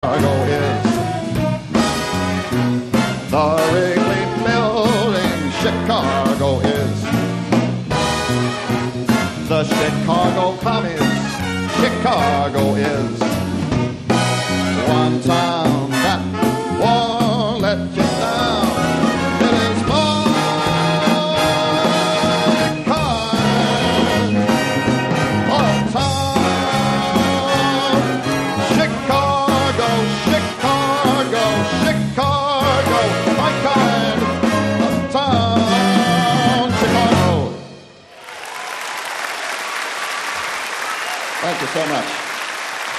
is. The Wrigley Building, Chicago is. The Chicago Commies, Chicago is. One town that won't let you down. It is my kind of town. Chicago, Chicago, Chicago, my kind of town. Chicago. Thank you so much.